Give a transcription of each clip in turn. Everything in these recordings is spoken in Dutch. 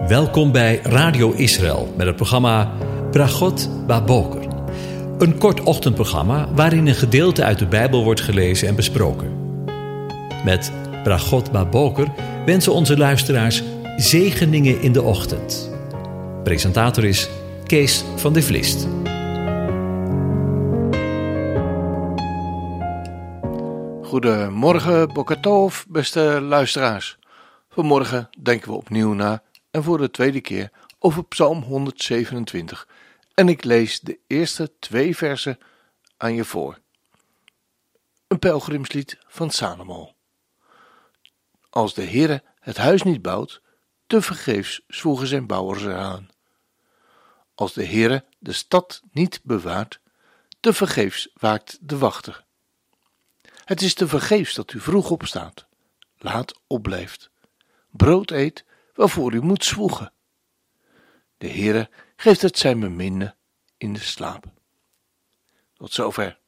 Welkom bij Radio Israël met het programma Bragot Baboker. Een kort ochtendprogramma waarin een gedeelte uit de Bijbel wordt gelezen en besproken. Met Bragot Baboker wensen onze luisteraars zegeningen in de ochtend. Presentator is Kees van der Vlist. Goedemorgen, Boker Tov, beste luisteraars. Vanmorgen denken we opnieuw na en voor de tweede keer over Psalm 127. En ik lees de eerste 2 versen aan je voor. Een pelgrimslied van Salomo. Als de Heere het huis niet bouwt, tevergeefs zwoegen zijn bouwers eraan. Als de Heere de stad niet bewaart, tevergeefs waakt de wachter. Het is tevergeefs dat u vroeg opstaat, laat opblijft, brood eet waarvoor u moet zwoegen. De Heere geeft het zijn beminde in de slaap. Tot zover.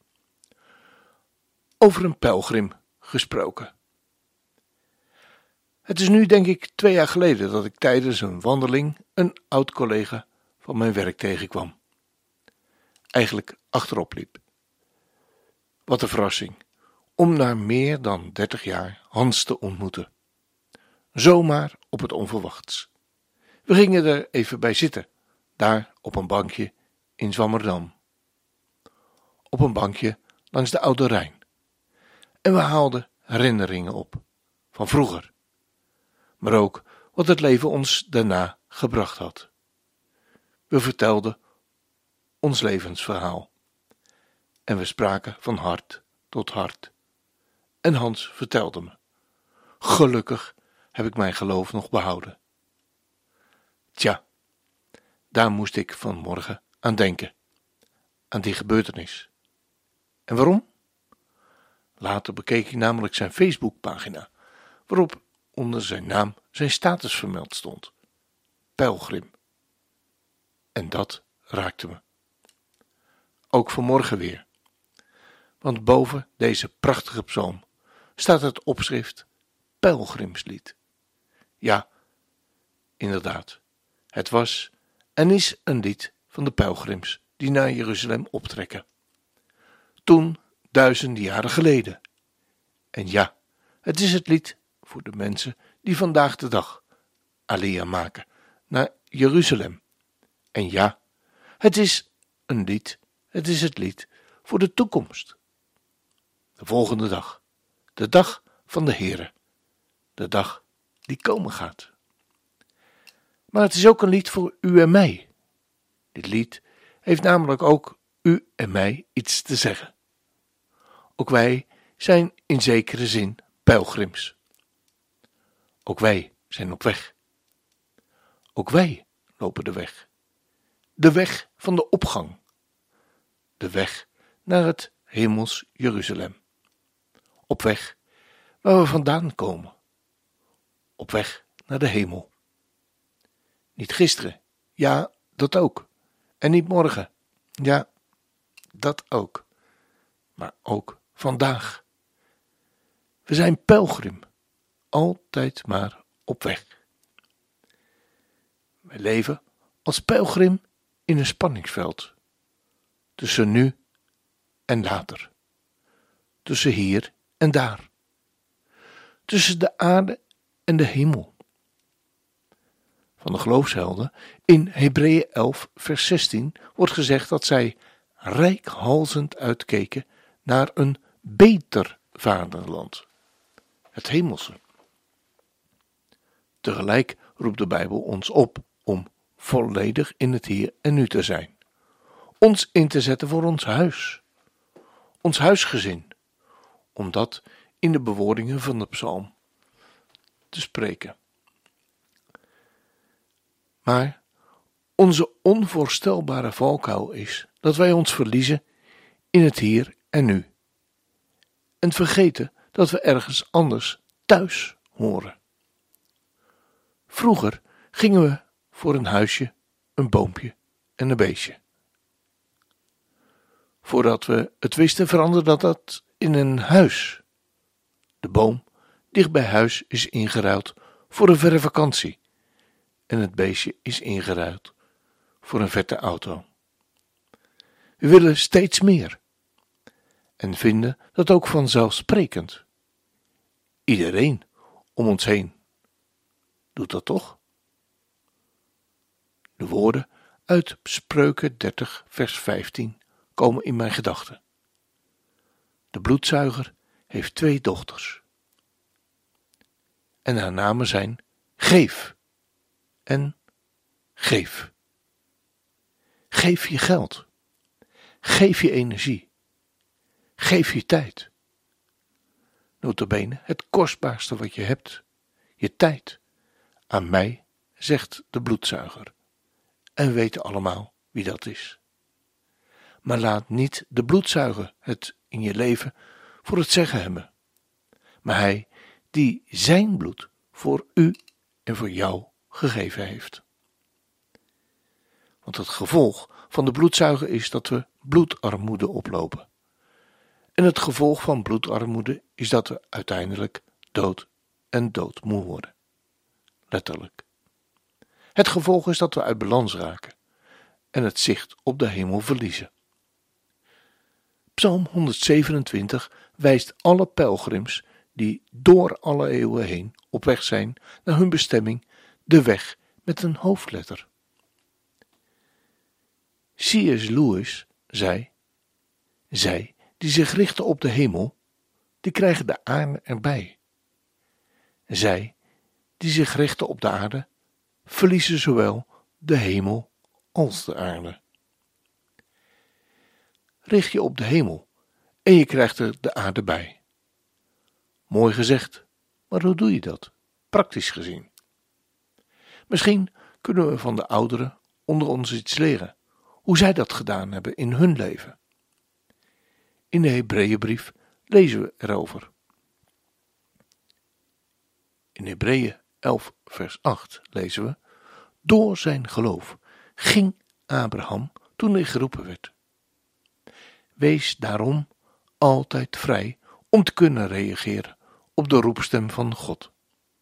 Over een pelgrim gesproken. Het is nu denk ik 2 jaar geleden dat ik tijdens een wandeling een oud collega van mijn werk tegenkwam. Eigenlijk achterop liep. Wat een verrassing om na meer dan 30 jaar Hans te ontmoeten. Zomaar op het onverwachts. We gingen er even bij zitten, daar op een bankje in Zwammerdam. Op een bankje langs de Oude Rijn. En we haalden herinneringen op, van vroeger. Maar ook wat het leven ons daarna gebracht had. We vertelden ons levensverhaal. En we spraken van hart tot hart. En Hans vertelde me. Gelukkig heb ik mijn geloof nog behouden. Tja, daar moest ik vanmorgen aan denken. Aan die gebeurtenis. En waarom? Later bekeek ik namelijk zijn Facebookpagina, waarop onder zijn naam zijn status vermeld stond. Pelgrim. En dat raakte me. Ook vanmorgen weer. Want boven deze prachtige psalm staat het opschrift Pelgrimslied. Ja, inderdaad. Het was en is een lied van de pelgrims die naar Jeruzalem optrekken. Toen 1000 jaren geleden. En ja, het is het lied voor de mensen die vandaag de dag Alia maken naar Jeruzalem. En ja, het is een lied, het is het lied voor de toekomst. De volgende dag, de dag van de Heere, de dag die komen gaat. Maar het is ook een lied voor u en mij. Dit lied heeft namelijk ook u en mij iets te zeggen. Ook wij zijn in zekere zin pelgrims. Ook wij zijn op weg. Ook wij lopen de weg. De weg van de opgang. De weg naar het hemels Jeruzalem. Op weg waar we vandaan komen. Op weg naar de hemel. Niet gisteren, ja, dat ook. En niet morgen, ja, dat ook. Maar ook vandaag. We zijn pelgrim, altijd maar op weg. We leven als pelgrim in een spanningsveld. Tussen nu en later. Tussen hier en daar. Tussen de aarde en de hemel. Van de geloofshelden in Hebreeën 11 vers 16 wordt gezegd dat zij reikhalzend uitkeken naar een beter vaderland. Het hemelse. Tegelijk roept de Bijbel ons op om volledig in het hier en nu te zijn. Ons in te zetten voor ons huis. Ons huisgezin. Om dat in de bewoordingen van de psalm te spreken. Maar onze onvoorstelbare valkuil is dat wij ons verliezen in het hier en nu. En vergeten dat we ergens anders thuis horen. Vroeger gingen we voor een huisje, een boompje en een beestje. Voordat we het wisten veranderde dat in een huis. De boom dicht bij huis is ingeruild voor een verre vakantie en het beestje is ingeruild voor een vette auto. We willen steeds meer en vinden dat ook vanzelfsprekend. Iedereen om ons heen doet dat toch? De woorden uit Spreuken 30 vers 15 komen in mijn gedachten. De bloedzuiger heeft 2 dochters. En haar namen zijn Geef en Geef. Geef je geld. Geef je energie. Geef je tijd. Nota bene het kostbaarste wat je hebt, je tijd. Aan mij, zegt de bloedzuiger. En we weten allemaal wie dat is. Maar laat niet de bloedzuiger het in je leven voor het zeggen hebben. Maar hij die zijn bloed voor u en voor jou gegeven heeft. Want het gevolg van de bloedzuiger is dat we bloedarmoede oplopen. En het gevolg van bloedarmoede is dat we uiteindelijk dood en doodmoe worden. Letterlijk. Het gevolg is dat we uit balans raken en het zicht op de hemel verliezen. Psalm 127 wijst alle pelgrims die door alle eeuwen heen op weg zijn naar hun bestemming de weg met een hoofdletter. C.S. Lewis zei: zij die zich richten op de hemel, die krijgen de aarde erbij. Zij die zich richten op de aarde, verliezen zowel de hemel als de aarde. Richt je op de hemel en je krijgt er de aarde bij. Mooi gezegd, maar hoe doe je dat, praktisch gezien? Misschien kunnen we van de ouderen onder ons iets leren, hoe zij dat gedaan hebben in hun leven. In de Hebreeënbrief lezen we erover. In Hebreeën 11 vers 8 lezen we: door zijn geloof ging Abraham toen hij geroepen werd. Wees daarom altijd vrij om te kunnen reageren op de roepstem van God.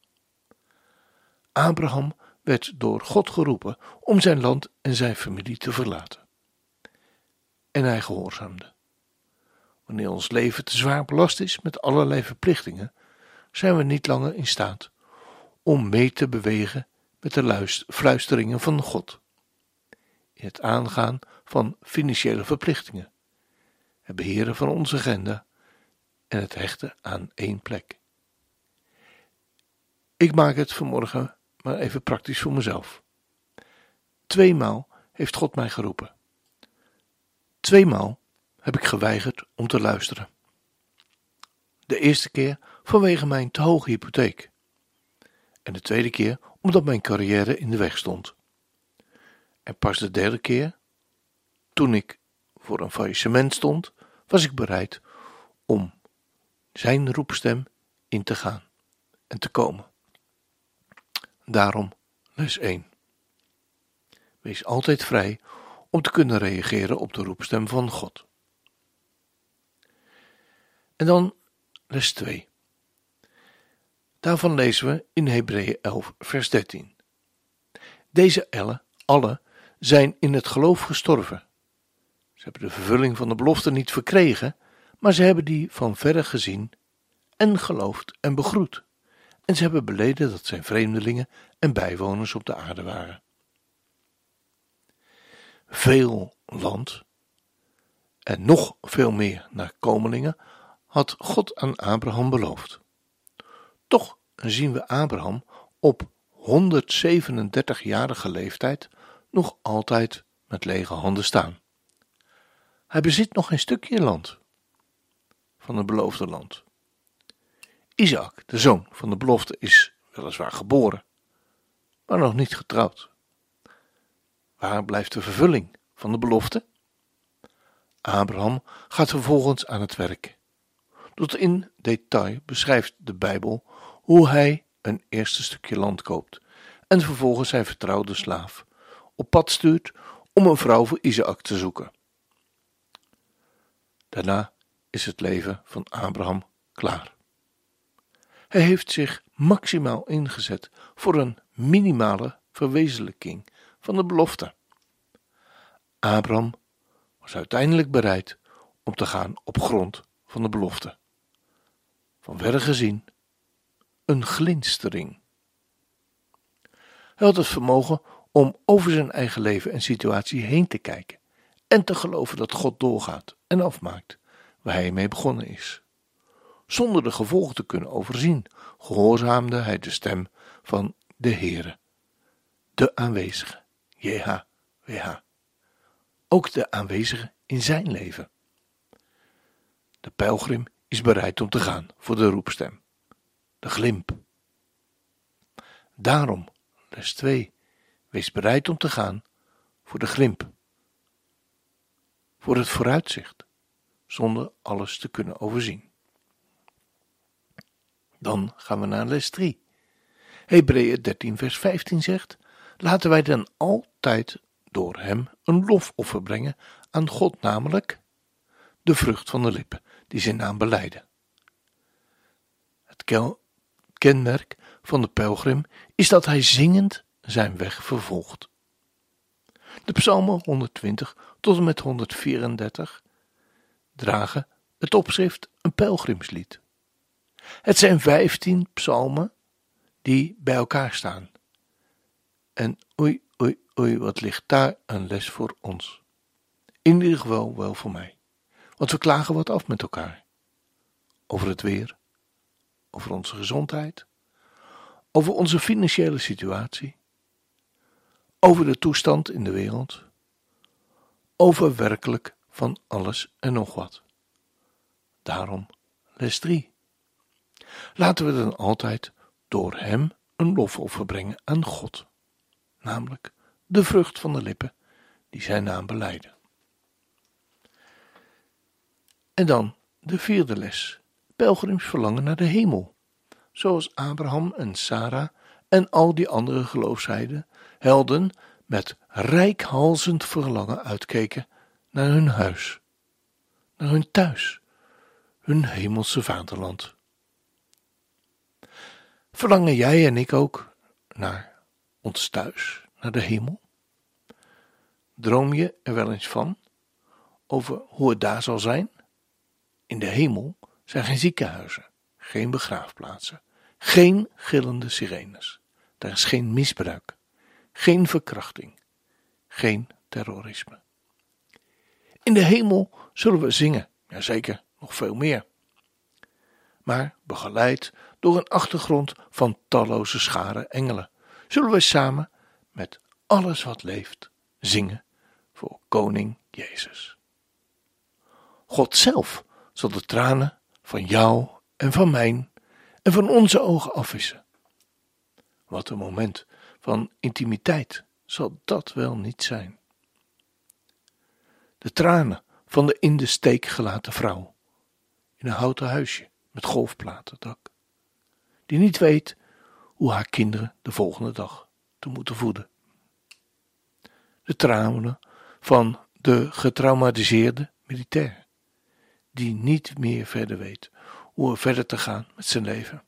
Abraham werd door God geroepen om zijn land en zijn familie te verlaten. En hij gehoorzaamde. Wanneer ons leven te zwaar belast is met allerlei verplichtingen, zijn we niet langer in staat om mee te bewegen met de fluisteringen van God. In het aangaan van financiële verplichtingen, het beheren van onze agenda en het hechten aan één plek. Ik maak het vanmorgen maar even praktisch voor mezelf. 2 maal heeft God mij geroepen. 2 maal heb ik geweigerd om te luisteren. De eerste keer vanwege mijn te hoge hypotheek. En de tweede keer omdat mijn carrière in de weg stond. En pas de derde keer, toen ik voor een faillissement stond, was ik bereid om zijn roepstem in te gaan en te komen. Daarom les 1. Wees altijd vrij om te kunnen reageren op de roepstem van God. En dan les 2. Daarvan lezen we in Hebreeën 11 vers 13. Deze allen zijn in het geloof gestorven. Ze hebben de vervulling van de belofte niet verkregen, maar ze hebben die van verre gezien en geloofd en begroet. En ze hebben beleden dat zij vreemdelingen en bijwoners op de aarde waren. Veel land en nog veel meer nakomelingen had God aan Abraham beloofd. Toch zien we Abraham op 137-jarige leeftijd nog altijd met lege handen staan. Hij bezit nog een stukje land van het beloofde land. Isaac, de zoon van de belofte, is weliswaar geboren, maar nog niet getrouwd. Waar blijft de vervulling van de belofte? Abraham gaat vervolgens aan het werk. Tot in detail beschrijft de Bijbel hoe hij een eerste stukje land koopt en vervolgens zijn vertrouwde slaaf op pad stuurt om een vrouw voor Isaac te zoeken. Daarna is het leven van Abraham klaar. Hij heeft zich maximaal ingezet voor een minimale verwezenlijking van de belofte. Abraham was uiteindelijk bereid om te gaan op grond van de belofte. Van verre gezien een glinstering. Hij had het vermogen om over zijn eigen leven en situatie heen te kijken en te geloven dat God doorgaat en afmaakt waar hij mee begonnen is. Zonder de gevolgen te kunnen overzien, gehoorzaamde hij de stem van de Heere, de aanwezige, JHWH. Ook de aanwezige in zijn leven. De pelgrim is bereid om te gaan voor de roepstem, de glimp. Daarom, les 2, wees bereid om te gaan voor de glimp, voor het vooruitzicht, zonder alles te kunnen overzien. Dan gaan we naar les 3. Hebreeën 13 vers 15 zegt: laten wij dan altijd door hem een lofoffer brengen aan God, namelijk de vrucht van de lippen die zijn naam belijden. Het kenmerk van de pelgrim is dat hij zingend zijn weg vervolgt. De psalmen 120 tot en met 134 dragen het opschrift een pelgrimslied. Het zijn 15 psalmen die bij elkaar staan. En oei, oei, oei, wat ligt daar een les voor ons. In ieder geval wel voor mij. Want we klagen wat af met elkaar. Over het weer, over onze gezondheid, over onze financiële situatie, over de toestand in de wereld, over werkelijk van alles en nog wat. Daarom les 3. Laten we dan altijd door hem een lofoffer brengen aan God, namelijk de vrucht van de lippen die zijn naam belijden. En dan de 4e les. Pelgrims verlangen naar de hemel, zoals Abraham en Sarah en al die andere geloofshelden met reikhalzend verlangen uitkeken naar hun huis, naar hun thuis, hun hemelse vaderland. Verlangen jij en ik ook naar ons thuis, naar de hemel? Droom je er wel eens van, over hoe het daar zal zijn? In de hemel zijn geen ziekenhuizen, geen begraafplaatsen, geen gillende sirenes. Daar is geen misbruik, geen verkrachting, geen terrorisme. In de hemel zullen we zingen, jazeker, nog veel meer. Maar begeleid door een achtergrond van talloze scharen engelen, zullen we samen met alles wat leeft zingen voor Koning Jezus. God zelf zal de tranen van jou en van mijn en van onze ogen afwissen. Wat een moment van intimiteit zal dat wel niet zijn. De tranen van de in de steek gelaten vrouw in een houten huisje met golfplatendak, die niet weet hoe haar kinderen de volgende dag te moeten voeden. De tranen van de getraumatiseerde militair, die niet meer verder weet hoe er verder te gaan met zijn leven.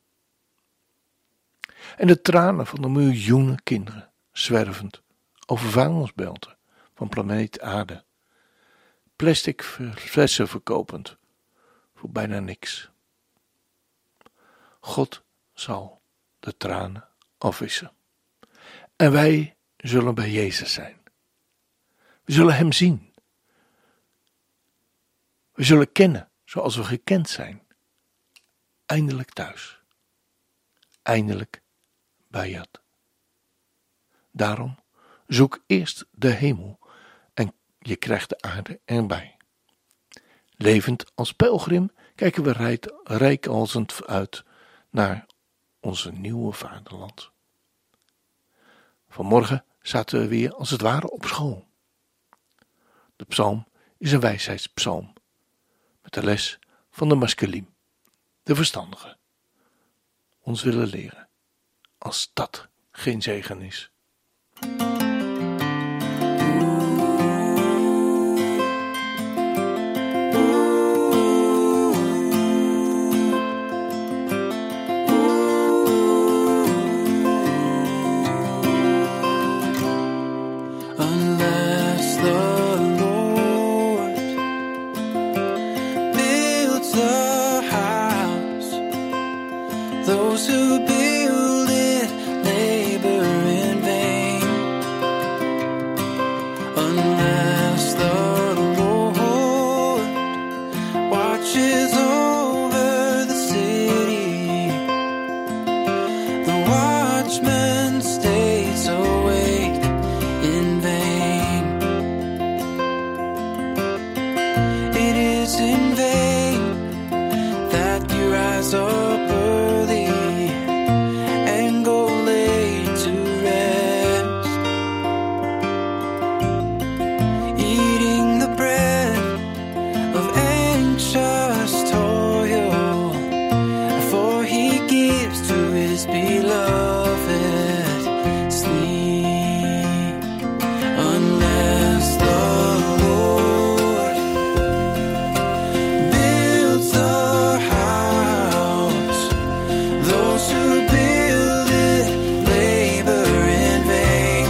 En de tranen van de miljoenen kinderen, zwervend over vuilnisbelten van planeet Aarde, plastic flessen verkopend voor bijna niks. God zal de tranen afwissen. En wij zullen bij Jezus zijn. We zullen hem zien. We zullen kennen zoals we gekend zijn. Eindelijk thuis. Eindelijk bij Jad. Daarom zoek eerst de hemel en je krijgt de aarde erbij. Levend als pelgrim kijken we reikhalzend uit naar onze nieuwe vaderland. Vanmorgen zaten we weer als het ware op school. De psalm is een wijsheidspsalm met de les van de maskelim, de verstandige, ons willen leren, als dat geen zegen is. Those who build it labor in vain, unless the Lord watches over the city. The watchman stays awake in vain. It is in vain that you rise up early and go late to rest, eating the bread of anxious toil, for he gives to his beloved sleep. Unless the Lord builds the house, those who build it labor in vain.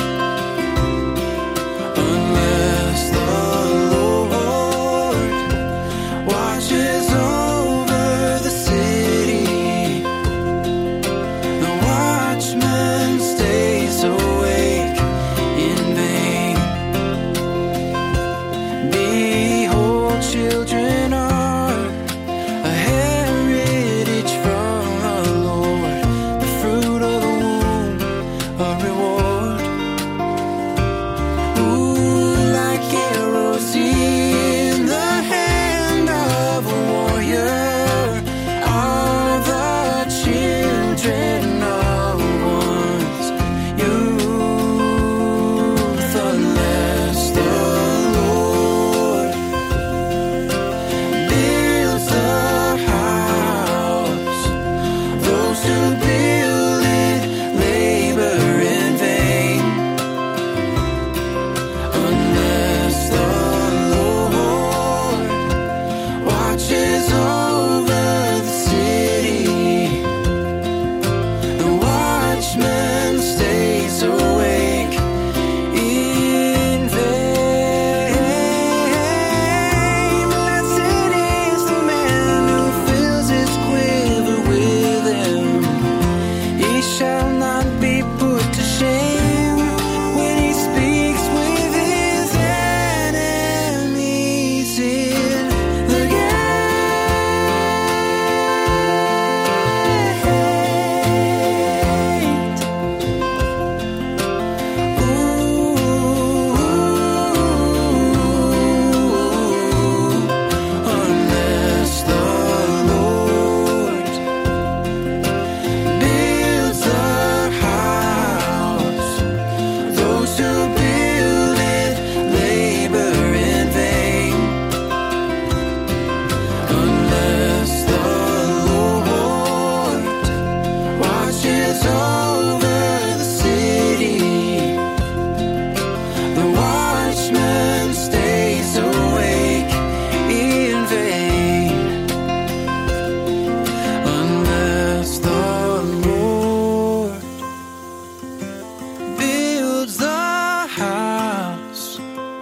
Unless the Lord watches over the city, the watchman stays awake in vain. Behold, children are a heritage from the Lord, the fruit of the womb, a reward. Ooh, like arrows in the hand of a warrior are the children of one's youth. Unless the Lord builds the house, those who build it labor in vain. Unless the Lord watches over the city, the watchman stays awake in vain. Blessed is the man who fills his quiver with him. He shall not be put to shame when he speaks with his enemies in the gate. Unless the Lord builds the house, those who build it labor in vain. Unless the Lord watches over the city, the watchman stays awake in vain. Unless the Lord builds the house,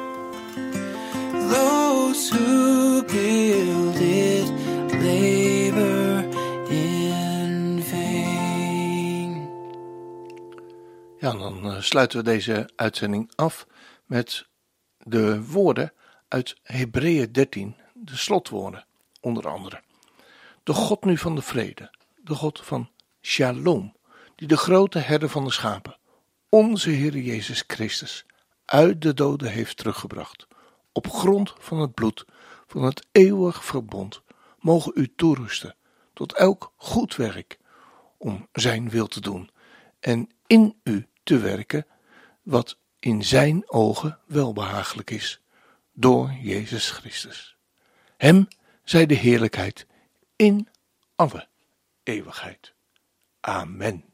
those who build it labor in vain. Ja, dan sluiten we deze uitzending af met de woorden uit Hebreeën 13, de slotwoorden, onder andere. De God nu van de vrede, de God van Shalom, die de grote herder van de schapen, onze Heer Jezus Christus, uit de doden heeft teruggebracht, op grond van het bloed van het eeuwig verbond, mogen u toerusten tot elk goed werk, om zijn wil te doen en in u te werken, wat in zijn ogen welbehagelijk is, door Jezus Christus. Hem zij de heerlijkheid in alle eeuwigheid. Amen.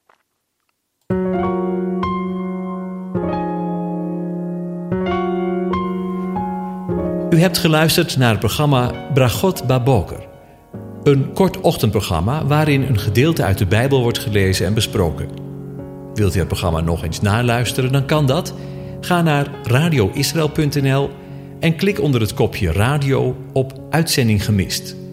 U hebt geluisterd naar het programma Bragot Baboker. Een kort ochtendprogramma waarin een gedeelte uit de Bijbel wordt gelezen en besproken. Wilt u het programma nog eens naluisteren, dan kan dat. Ga naar radioisrael.nl en klik onder het kopje radio op Uitzending gemist.